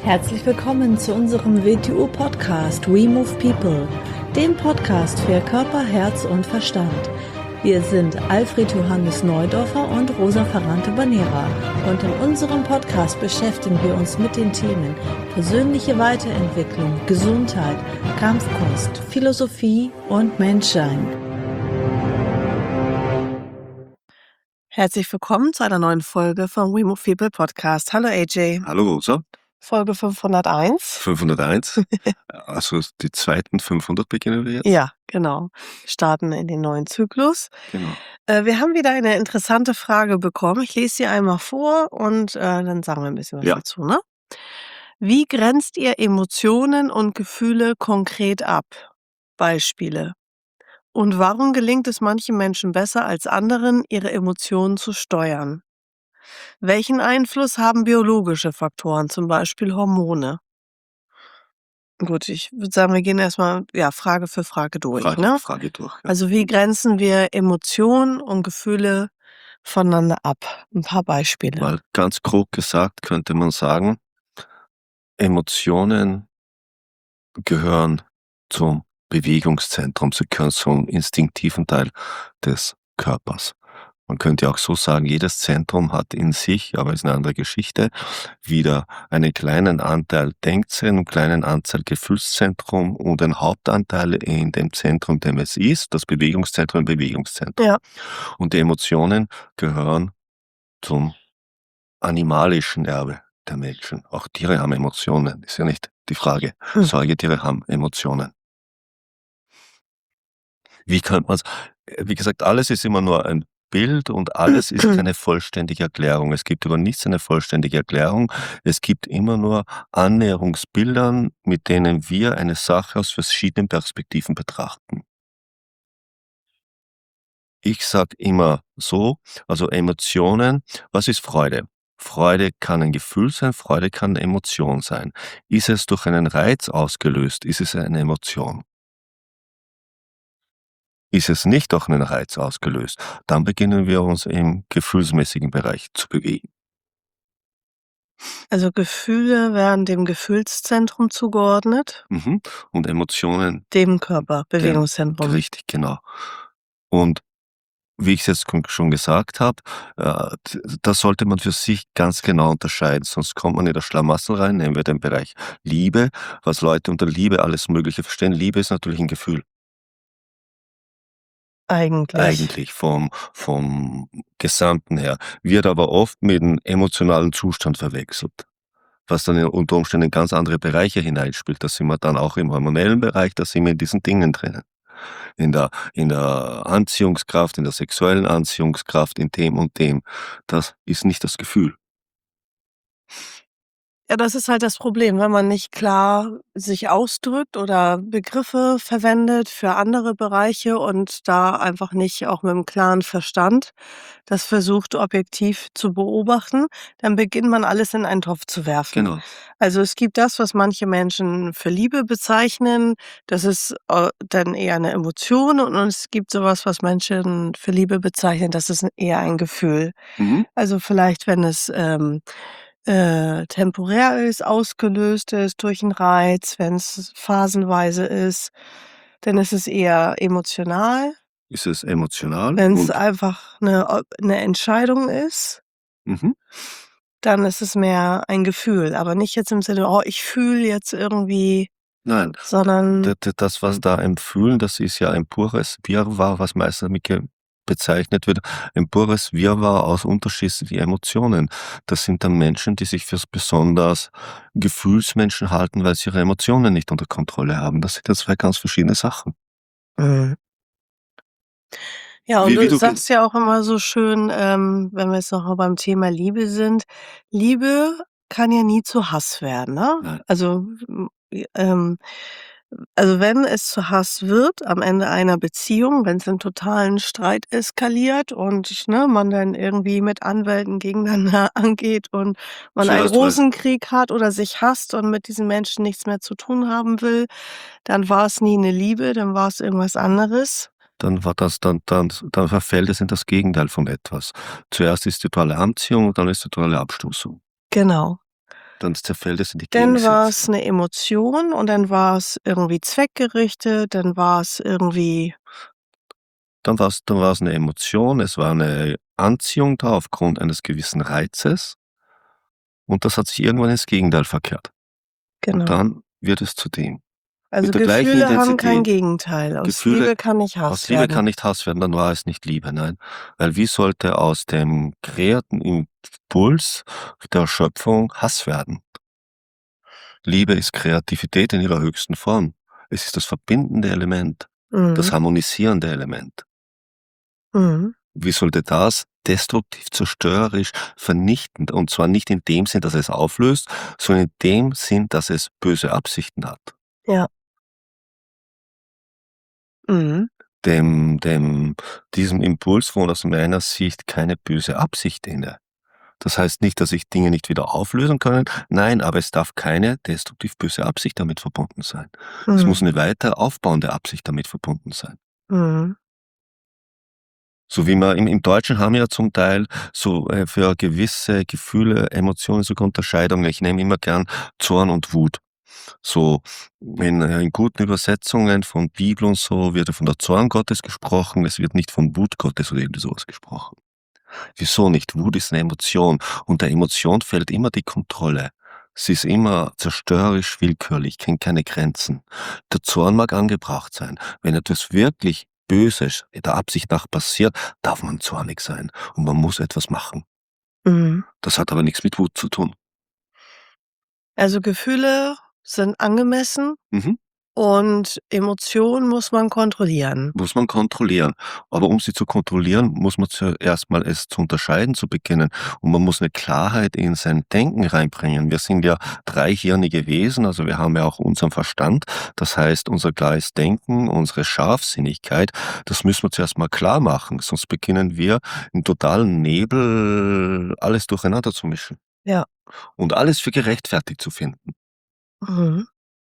Herzlich willkommen zu unserem WTU-Podcast We Move People, dem Podcast für Körper, Herz und Verstand. Wir sind Alfred Johannes Neudorfer und Rosa Ferrante-Banera und in unserem Podcast beschäftigen wir uns mit den Themen persönliche Weiterentwicklung, Gesundheit, Kampfkunst, Philosophie und Menschsein. Herzlich willkommen zu einer neuen Folge vom We Move People Podcast. Hallo AJ. Hallo Rosa, Folge 501. 501. Also die zweiten 500 beginnen wir jetzt. Ja, genau. Wir starten in den neuen Zyklus. Genau. Wir haben wieder eine interessante Frage bekommen. Ich lese sie einmal vor und dann sagen wir ein bisschen was Ja. dazu, ne? Wie grenzt ihr Emotionen und Gefühle konkret ab? Beispiele. Und warum gelingt es manchen Menschen besser als anderen, ihre Emotionen zu steuern? Welchen Einfluss haben biologische Faktoren, zum Beispiel Hormone? Gut, ich würde sagen, wir gehen erstmal Frage für Frage durch, ne? Frage durch. Ja. Also wie grenzen wir Emotionen und Gefühle voneinander ab? Ein paar Beispiele. Mal ganz grob gesagt könnte man sagen, Emotionen gehören zum Bewegungszentrum, sie gehören zum instinktiven Teil des Körpers. Man könnte auch so sagen, jedes Zentrum hat in sich, aber ist eine andere Geschichte, wieder einen kleinen Anteil Denkzentrum, einen kleinen Anteil Gefühlszentrum und einen Hauptanteil in dem Zentrum, dem es ist, das Bewegungszentrum im Bewegungszentrum. Ja. Und die Emotionen gehören zum animalischen Erbe der Menschen. Auch Tiere haben Emotionen, ist ja nicht die Frage. Säugetiere haben Emotionen. Wie könnte man's? Wie gesagt, alles ist immer nur ein Bild und alles ist keine vollständige Erklärung. Es gibt über nichts eine vollständige Erklärung. Es gibt immer nur Annäherungsbildern, mit denen wir eine Sache aus verschiedenen Perspektiven betrachten. Ich sage immer so, also Emotionen, was ist Freude? Freude kann ein Gefühl sein, Freude kann eine Emotion sein. Ist es durch einen Reiz ausgelöst, ist es eine Emotion. Ist es nicht durch einen Reiz ausgelöst, dann beginnen wir uns im gefühlsmäßigen Bereich zu bewegen. Also Gefühle werden dem Gefühlszentrum zugeordnet, Und Emotionen, dem Körper, Bewegungszentrum. richtig, genau. Und wie ich es jetzt schon gesagt habe, das sollte man für sich ganz genau unterscheiden, sonst kommt man in das Schlamassel rein. Nehmen wir den Bereich Liebe, was Leute unter Liebe alles Mögliche verstehen. Liebe ist natürlich ein Gefühl. Eigentlich vom Gesamten her, wird aber oft mit dem emotionalen Zustand verwechselt, was dann unter Umständen in ganz andere Bereiche hineinspielt. Da sind wir dann auch im hormonellen Bereich, da sind wir in diesen Dingen drinnen. In der Anziehungskraft, in der sexuellen Anziehungskraft, in dem und dem. Das ist nicht das Gefühl. Ja, das ist halt das Problem, wenn man nicht klar sich ausdrückt oder Begriffe verwendet für andere Bereiche und da einfach nicht auch mit einem klaren Verstand das versucht, objektiv zu beobachten, dann beginnt man alles in einen Topf zu werfen. Genau. Also, es gibt das, was manche Menschen für Liebe bezeichnen, das ist, dann eher eine Emotion und es gibt sowas, was Menschen für Liebe bezeichnen, das ist eher ein Gefühl. Also, vielleicht, wenn es, temporär ist, ausgelöst ist durch 'n Reiz, wenn's phasenweise ist, dann ist es eher emotional. Ist es emotional Wenn's und einfach 'ne Entscheidung ist, dann ist es mehr ein Gefühl, aber nicht jetzt im Sinne: „Oh, ich fühle jetzt irgendwie“, nein, sondern das, was da im Fühlen, das ist ja ein pures Wirrwarr, was meistens damit bezeichnet wird, ein pures Wirrwarr aus unterschiedlichen Emotionen. Das sind dann Menschen, die sich fürs besonders Gefühlsmenschen halten, weil sie ihre Emotionen nicht unter Kontrolle haben. Das sind ja 2 ganz verschiedene Sachen. mhm. Ja, und Wie du du ge sagst ja auch immer so schön, wenn wir jetzt noch mal beim Thema Liebe sind, Liebe kann ja nie zu Hass werden, ne? Nein. Also, wenn es zu Hass wird am Ende einer Beziehung, wenn's in totalen Streit eskaliert und, ne, man dann irgendwie mit Anwälten gegeneinander angeht und man einen Zuerst mal Rosenkrieg hat oder sich hasst und mit diesen Menschen nichts mehr zu tun haben will, dann war's nie 'ne Liebe, dann war's irgendwas anderes. dann war das dann verfällt es in das Gegenteil von etwas. Zuerst ist die totale Anziehung und dann ist die totale Abstoßung. Genau. Dann zerfällt es in die Dann war Gegensätze. es 'ne Emotion und dann war es irgendwie zweckgerichtet, dann war es irgendwie Dann war's 'ne Emotion, es war 'ne Anziehung da aufgrund eines gewissen Reizes und das hat sich irgendwann ins Gegenteil verkehrt. Und genau. dann wird es zu dem. Also, Mit der gleichen Gefühle haben kein Intensität. Gegenteil. Aus Gefühle Liebe kann nicht aus Hass Liebe werden. kann nicht Hass werden, dann war es nicht Liebe, nein. Weil wie sollte aus dem kreierten Impuls der Schöpfung Hass werden? Liebe ist Kreativität in ihrer höchsten Form. Es ist das verbindende Element, das Mhm. harmonisierende Element. Mhm. Wie sollte das destruktiv, zerstörerisch, vernichtend, und zwar nicht in dem Sinn, dass es auflöst, sondern in dem Sinn, dass es böse Absichten hat. Ja. Mhm. Diesem Impuls wohnt aus meiner Sicht keine böse Absicht inne. Das heißt nicht, dass sich Dinge nicht wieder auflösen können. Nein, aber es darf keine destruktiv böse Absicht damit verbunden sein. Es muss Mhm. eine weiter aufbauende Absicht damit verbunden sein. Mhm. So wie man im Deutschen haben wir ja zum Teil so, für gewisse Gefühle, Emotionen sogar Unterscheidungen. Ich nehme immer gern Zorn und Wut. So in guten Übersetzungen von Bibel und so wird ja von der Zorn Gottes gesprochen, es wird nicht von Wut Gottes oder irgendwie so was gesprochen. Wieso nicht? Wut ist 'ne Emotion und der Emotion fehlt immer die Kontrolle. Sie ist immer zerstörerisch, willkürlich, kennt keine Grenzen. Der Zorn mag angebracht sein. Wenn etwas wirklich Böses der Absicht nach passiert, darf man zornig sein und man muss etwas machen. Mhm. Das hat aber nix mit Wut zu tun. Also, Gefühle sind angemessen Mhm. und Emotionen muss man kontrollieren. Muss man kontrollieren. Aber um sie zu kontrollieren, muss man zuerst mal es zu unterscheiden zu beginnen. Und man muss eine Klarheit in sein Denken reinbringen. Wir sind ja dreihirnige Wesen, also wir haben ja auch unseren Verstand. Das heißt, unser klares Denken, unsere Scharfsinnigkeit, das müssen wir zuerst mal klar machen, sonst beginnen wir im totalen Nebel alles durcheinander zu mischen Ja. und alles für gerechtfertigt zu finden. Mhm.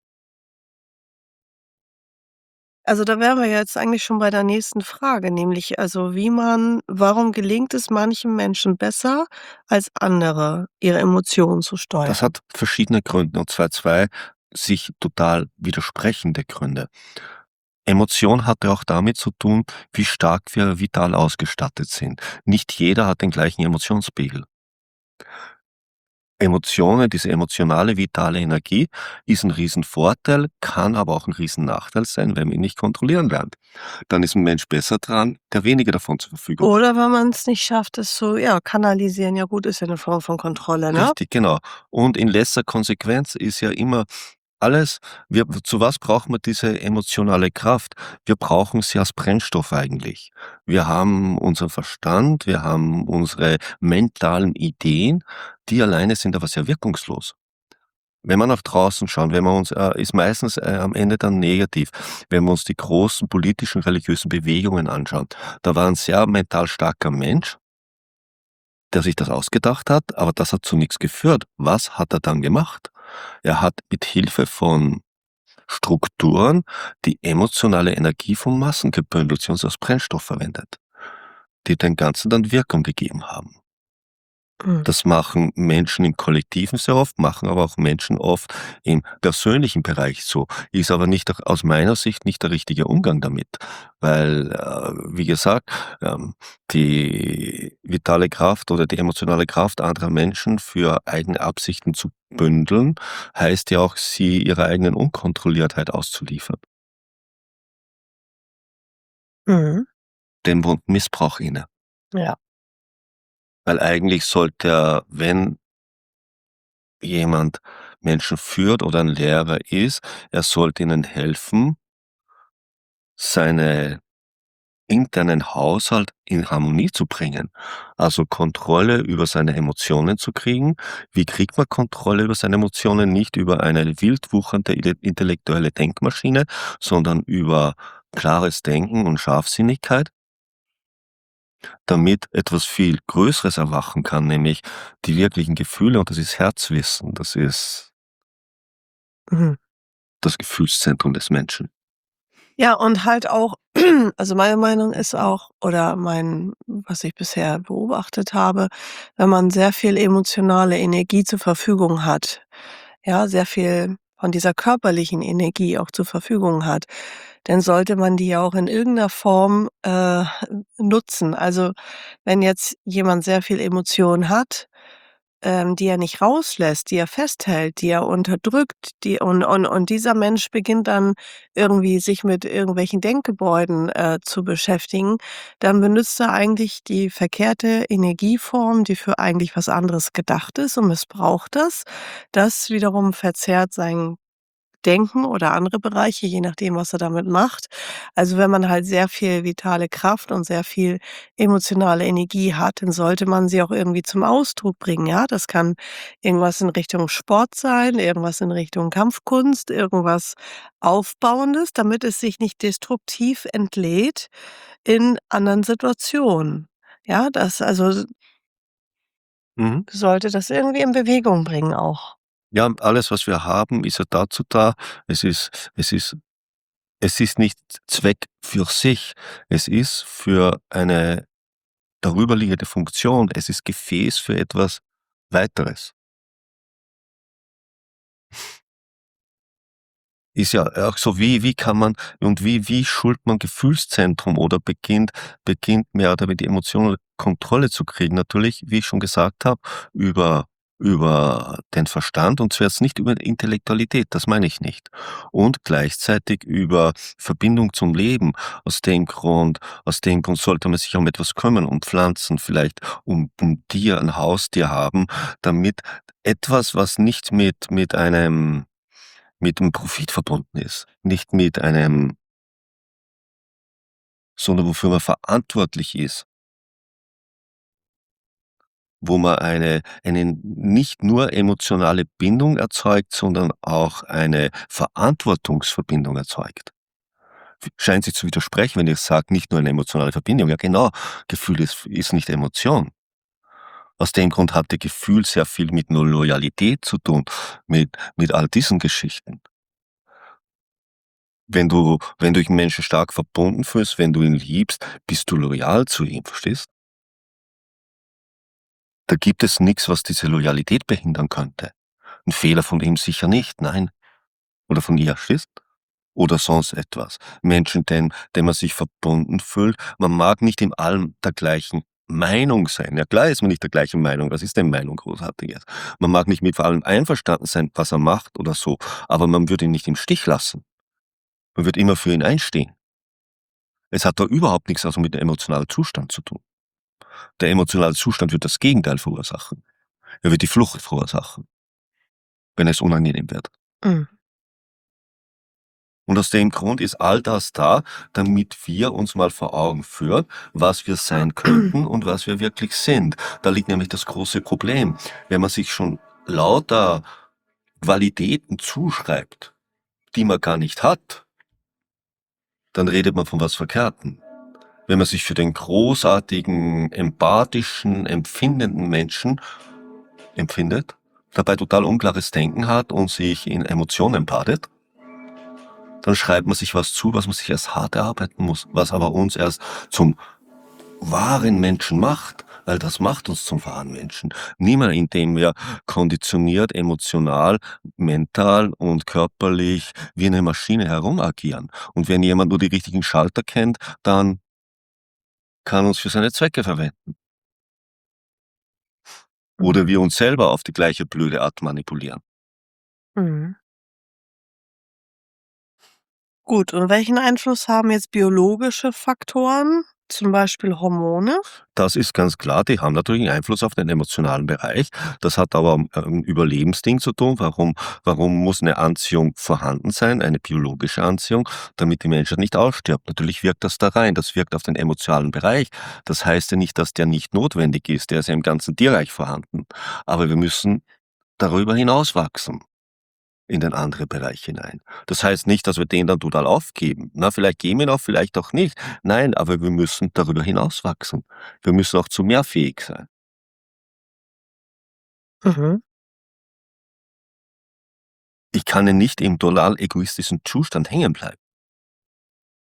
Also, da wären wir jetzt eigentlich schon bei der nächsten Frage, nämlich also, warum gelingt es manchen Menschen besser als andere, ihre Emotionen zu Das steuern? hat verschiedene Gründe, und zwar 2 sich total widersprechende Gründe. Emotion hat ja auch damit zu tun, wie stark wir vital ausgestattet sind. Nicht jeder hat den gleichen Emotionspegel. Emotionen, diese emotionale, vitale Energie ist 'n Riesenvorteil, kann aber auch 'n Riesennachteil sein, wenn man ihn nicht kontrollieren lernt. Dann ist 'n Mensch besser dran, der weniger davon zur Verfügung hat. Oder wenn man es nicht schafft, es so, ja, kanalisieren. Ja gut, ist ja 'ne Form von Kontrolle, ne? Richtig, genau. Und in letzter Konsequenz ist ja immer alles zu was brauchen wir diese emotionale Kraft? Wir brauchen sie als Brennstoff eigentlich. Wir haben unseren Verstand, wir haben unsere mentalen Ideen, die alleine sind aber sehr wirkungslos. Wenn wir nach draußen schauen, wenn wir uns ist meistens, am Ende dann negativ. Wenn wir uns die großen politischen, religiösen Bewegungen anschauen, da war 'n sehr mental starker Mensch, der sich das ausgedacht hat, aber das hat zu nichts geführt. Was hat er dann gemacht? Er hat mit Hilfe von Strukturen die emotionale Energie von Massen gebündelt, sie uns als Brennstoff verwendet, die dem Ganzen dann Wirkung gegeben haben. Mhm. Das machen Menschen im Kollektiven sehr oft, machen aber auch Menschen oft im persönlichen Bereich so. Ist aber nicht aus meiner Sicht nicht der richtige Umgang damit, weil, wie gesagt, die vitale Kraft oder die emotionale Kraft anderer Menschen für eigene Absichten zu bündeln, heißt ja auch, sie ihrer eigenen Unkontrolliertheit auszuliefern. Mhm. Dem wohnt Missbrauch inne. Ja. Weil eigentlich sollte er, wenn jemand Menschen führt oder ein Lehrer ist, er sollte ihnen helfen, seine internen Haushalt in Harmonie zu bringen. Also Kontrolle über seine Emotionen zu kriegen. Wie kriegt man Kontrolle über seine Emotionen? Nicht über eine wild wuchernde intellektuelle Denkmaschine, sondern über klares Denken und Scharfsinnigkeit, damit etwas viel Größeres erwachen kann, nämlich die wirklichen Gefühle, und das ist Herzwissen, das ist Mhm. das Gefühlszentrum des Menschen. Ja, und halt auch also meine Meinung ist auch oder was ich bisher beobachtet habe, wenn man sehr viel emotionale Energie zur Verfügung hat, ja, sehr viel von dieser körperlichen Energie auch zur Verfügung hat, dann sollte man die ja auch in irgendeiner Form, nutzen. Also, wenn jetzt jemand sehr viel Emotion hat, die er nicht rauslässt, die er festhält, die er unterdrückt, und dieser Mensch beginnt dann irgendwie sich mit irgendwelchen Denkgebäuden, zu beschäftigen, dann benutzt er eigentlich die verkehrte Energieform, die für eigentlich was anderes gedacht ist und missbraucht das. Das wiederum verzerrt sein Denken oder andere Bereiche, je nachdem, was er damit macht. Also, wenn man halt sehr viel vitale Kraft und sehr viel emotionale Energie hat, dann sollte man sie auch irgendwie zum Ausdruck bringen, ja? Das kann irgendwas in Richtung Sport sein, irgendwas in Richtung Kampfkunst, irgendwas Aufbauendes, damit es sich nicht destruktiv entlädt in anderen Situationen. Ja, das also Mhm. sollte das irgendwie in Bewegung bringen auch. Ja, und alles, was wir haben, ist ja dazu da. Es ist es ist es ist nicht Zweck für sich. Es ist für eine darüberliegende Funktion. Es ist Gefäß für etwas Weiteres. Ist ja auch so, wie kann man und wie schult man Gefühlszentrum oder beginnt mehr oder weniger die emotionale Kontrolle zu kriegen? Natürlich, wie ich schon gesagt habe, über den Verstand, und zwar jetzt nicht über die Intellektualität, das meine ich nicht. Und gleichzeitig über Verbindung zum Leben. Aus dem Grund sollte man sich um etwas kümmern, um Pflanzen, vielleicht um Tier, ein Haustier haben, damit etwas, was nicht mit dem Profit verbunden ist, nicht mit einem, sondern wofür man verantwortlich ist, wo man eine nicht nur emotionale Bindung erzeugt, sondern auch eine Verantwortungsverbindung erzeugt. Scheint sich zu widersprechen, wenn ich sage, nicht nur eine emotionale Verbindung. Ja genau, Gefühl ist nicht Emotion. Aus dem Grund hat der Gefühl sehr viel mit Loyalität zu tun, mit all diesen Geschichten. Wenn du dich mit Menschen stark verbunden fühlst, wenn du ihn liebst, bist du loyal zu ihm, verstehst? Da gibt es nix, was diese Loyalität behindern könnte. 'N Fehler von ihm sicher nicht, nein. Oder von ihr, verstehst? Oder sonst etwas. Menschen, denen man sich verbunden fühlt, man mag nicht in allem der gleichen Meinung sein. Ja klar ist man nicht der gleichen Meinung, was ist denn Meinung Großartiges? Man mag nicht mit allem einverstanden sein, was er macht oder so, aber man würde ihn nicht im Stich lassen. Man wird immer für ihn einstehen. Es hat da überhaupt nix also mit dem emotionalen Zustand zu tun. Der emotionale Zustand wird das Gegenteil verursachen. Er wird die Flucht verursachen, wenn es unangenehm wird. Mhm. Und aus dem Grund ist all das da, damit wir uns mal vor Augen führen, was wir sein könnten und was wir wirklich sind. Da liegt nämlich das große Problem. Wenn man sich schon lauter Qualitäten zuschreibt, die man gar nicht hat, dann redet man von was Verkehrtem. Wenn man sich für den großartigen, empathischen, empfindenden Menschen empfindet, dabei total unklares Denken hat und sich in Emotionen badet, dann schreibt man sich was zu, was man sich erst hart erarbeiten muss, was aber uns erst zum wahren Menschen macht, weil das macht uns zum wahren Menschen. Niemand, indem wir konditioniert, emotional, mental und körperlich wie eine Maschine herumagieren. Und wenn jemand nur die richtigen Schalter kennt, dann kann uns für seine Zwecke verwenden. Oder Mhm. wir uns selber auf die gleiche blöde Art manipulieren. Mhm. Gut, und welchen Einfluss haben jetzt biologische Faktoren, zum Beispiel Hormone? Das ist ganz klar, die haben natürlich einen Einfluss auf den emotionalen Bereich. Das hat aber, Überlebensding zu tun. Warum muss eine Anziehung vorhanden sein, eine biologische Anziehung, damit die Menschheit nicht ausstirbt? Natürlich wirkt das da rein, das wirkt auf den emotionalen Bereich. Das heißt ja nicht, dass der nicht notwendig ist, der ist ja im ganzen Tierreich vorhanden. Aber wir müssen darüber hinaus wachsen in den andere Bereich hinein. Das heißt nicht, dass wir den dann total aufgeben. Na, vielleicht geben wir ihn auf, vielleicht auch nicht. Nein, aber wir müssen darüber hinaus wachsen. Wir müssen auch zu mehr fähig sein. Mhm. Ich kann ja nicht im total egoistischen Zustand hängen bleiben.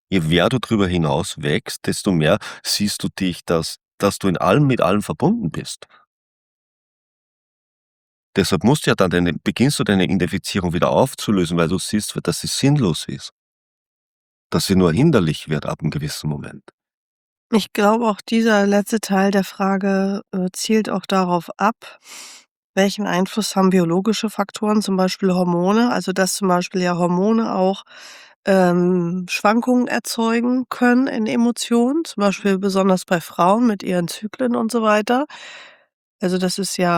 Je mehr du drüber hinaus wächst, desto mehr siehst du dich, dass du in allem mit allem verbunden bist. Deshalb musst du ja dann beginnst du deine Identifizierung wieder aufzulösen, weil du siehst, dass sie sinnlos ist, dass sie nur hinderlich wird ab 'nem gewissen Moment. Ich glaube, auch dieser letzte Teil der Frage, zielt auch darauf ab, welchen Einfluss haben biologische Faktoren, zum Beispiel Hormone? Also, dass zum Beispiel ja Hormone auch, Schwankungen erzeugen können in Emotionen, zum Beispiel besonders bei Frauen mit ihren Zyklen und so weiter. Also, das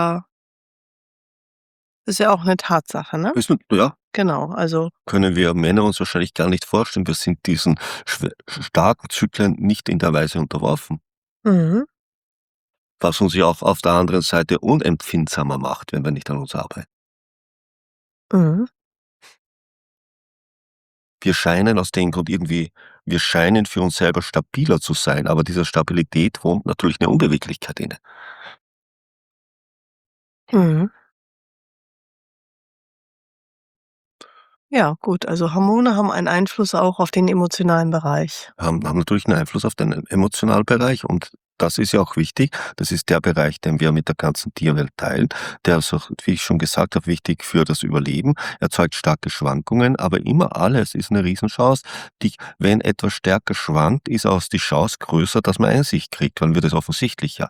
ist ja auch 'ne Tatsache, ne? Weißt du, ja, Genau, also können wir Männer uns wahrscheinlich gar nicht vorstellen. Wir sind diesen starken Zyklen nicht in der Weise unterworfen, mhm, was uns ja auch auf der anderen Seite unempfindsamer macht, wenn wir nicht an uns arbeiten. mhm, Wir scheinen für uns selber stabiler zu sein, aber dieser Stabilität wohnt natürlich 'ne Unbeweglichkeit inne. mhm. Ja, gut, also Hormone haben einen Einfluss auch auf den emotionalen Bereich. Haben natürlich 'n Einfluss auf den emotionalen Bereich, und das ist ja auch wichtig. Das ist der Bereich, den wir mit der ganzen Tierwelt teilen. Der ist auch, wie ich schon gesagt habe, wichtig für das Überleben, erzeugt starke Schwankungen, aber immer alles ist 'ne Riesenchance. Die Wenn etwas stärker schwankt, ist auch die Chance größer, dass man Einsicht kriegt, dann wird es offensichtlicher.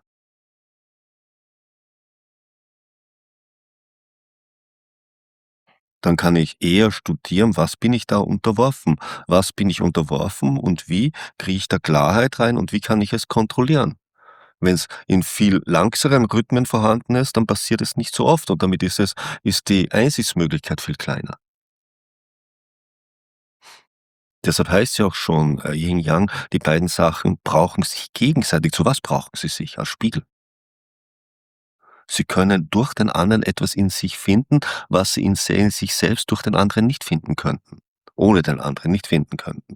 Dann kann ich eher studieren, was bin ich da unterworfen? Was bin ich unterworfen und wie kriege ich da Klarheit rein und wie kann ich es kontrollieren? Wenn es in viel langsameren Rhythmen vorhanden ist, dann passiert es nicht so oft, und damit ist die Einsichtsmöglichkeit viel kleiner. Deshalb heißt ja auch schon, Yin-Yang, die beiden Sachen brauchen sich gegenseitig. Zu was brauchen sie sich? Als Spiegel. Sie können durch den anderen etwas in sich finden, was sie in sich selbst durch den anderen nicht finden könnten, ohne den anderen nicht finden könnten.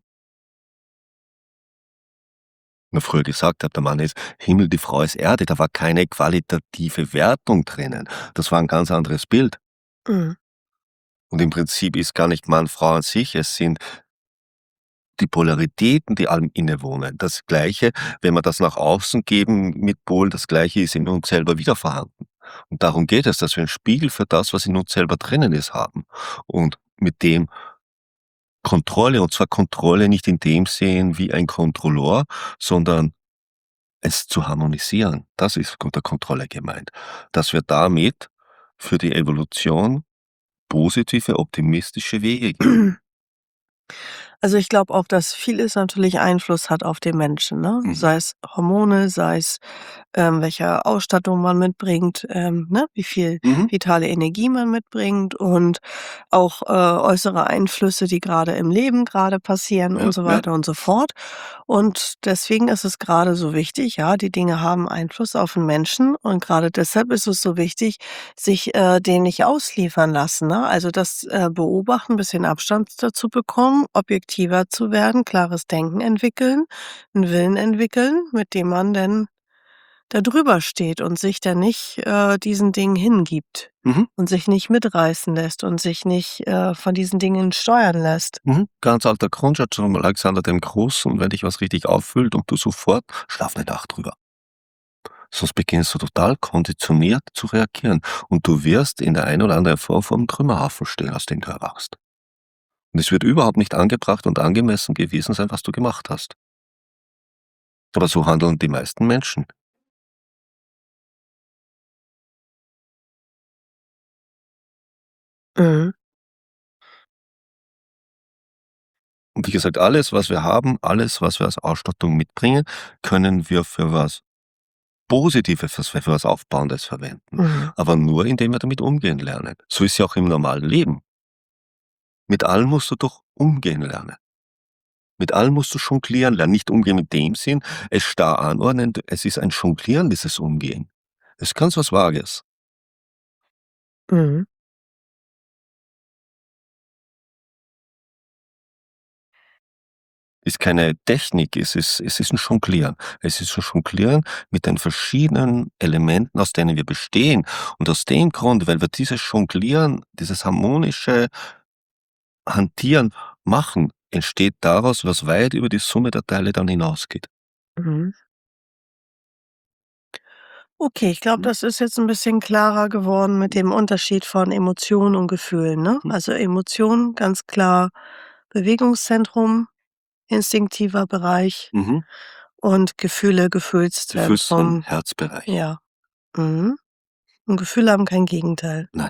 Mir früher gesagt habe, der Mann ist Himmel, die Frau ist Erde, da war keine qualitative Wertung drinnen. Das war ein ganz anderes Bild. Mhm. Und im Prinzip ist gar nicht Mann, Frau an sich, es sind die Polaritäten, die allem innewohnen. Das Gleiche, wenn wir das nach außen geben mit Polen, das Gleiche ist in uns selber wieder vorhanden. Und darum geht es, dass wir 'n Spiegel für das, was in uns selber drinnen ist, haben. Und mit dem Kontrolle, und zwar Kontrolle nicht in dem sehen wie ein Kontrolleur, sondern es zu harmonisieren. Das ist unter Kontrolle gemeint. Dass wir damit für die Evolution positive, optimistische Wege gehen. Also, ich glaube auch, dass vieles natürlich Einfluss hat auf den Menschen, ne? Mhm. Sei es Hormone, sei es, welche Ausstattung man mitbringt, ne, wie viel Mhm. vitale Energie man mitbringt und auch, äußere Einflüsse, die grade im Leben grade passieren Ja, und so ja. weiter und so fort. Und deswegen ist es grade so wichtig, ja, die Dinge haben Einfluss auf 'n Menschen und grade deshalb ist es so wichtig, sich, denen nicht ausliefern lassen, ne? Also, das, beobachten, bisschen Abstand dazu bekommen, objektiver zu werden, klares Denken entwickeln, 'n Willen entwickeln, mit dem man denn da drüber steht und sich dann nicht, diesen Dingen hingibt Mhm. und sich nicht mitreißen lässt und sich nicht, von diesen Dingen steuern lässt. Mhm. Ganz alter Grundsatz von Alexander dem Großen: „Wenn dich was richtig auffüllt und du sofort, schlaf 'ne Nacht drüber. Sonst beginnst du total konditioniert zu reagieren, und du wirst in der einen oder anderen Form vorm Trümmerhaufen stehen, aus dem du erwachst. Und es wird überhaupt nicht angebracht und angemessen gewesen sein, was du gemacht hast. Aber so handeln die meisten Menschen. Mhm. Und wie gesagt, alles, was wir haben, alles, was wir als Ausstattung mitbringen, können wir für was Positives, für was Aufbauendes verwenden. Mhm. Aber nur, indem wir damit umgehen lernen. So ist ja auch im normalen Leben. Mit allem musst du doch umgehen lernen. Mit allem musst du jonglieren lernen. Nicht umgehen in dem Sinn, es starr anordnen, es ist ein Jonglieren, dieses Umgehen. Es ist ganz was Vages. Mhm. Ist keine Technik, es ist 'n Jonglieren. Es ist 'n Jonglieren mit den verschiedenen Elementen, aus denen wir bestehen. Und aus dem Grund, weil wir dieses Jonglieren, dieses harmonische Hantieren machen, entsteht daraus, was weit über die Summe der Teile dann hinausgeht. Mhm. Okay, ich glaube, Mhm. das ist jetzt ein bisschen klarer geworden mit dem Unterschied von Emotionen und Gefühlen, ne? Mhm. Also, Emotionen ganz klar Bewegungszentrum, instinktiver Bereich Mhm. und Gefühle Gefühlszentrum, Gefühlszentrum. Herzbereich. Ja. Mhm. Und Gefühle haben kein Gegenteil. Nein.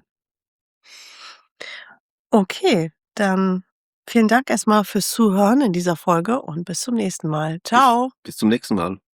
Okay, dann vielen Dank erstmal fürs Zuhören in dieser Folge und bis zum nächsten Mal. Bis Ciao. bis zum nächsten Mal.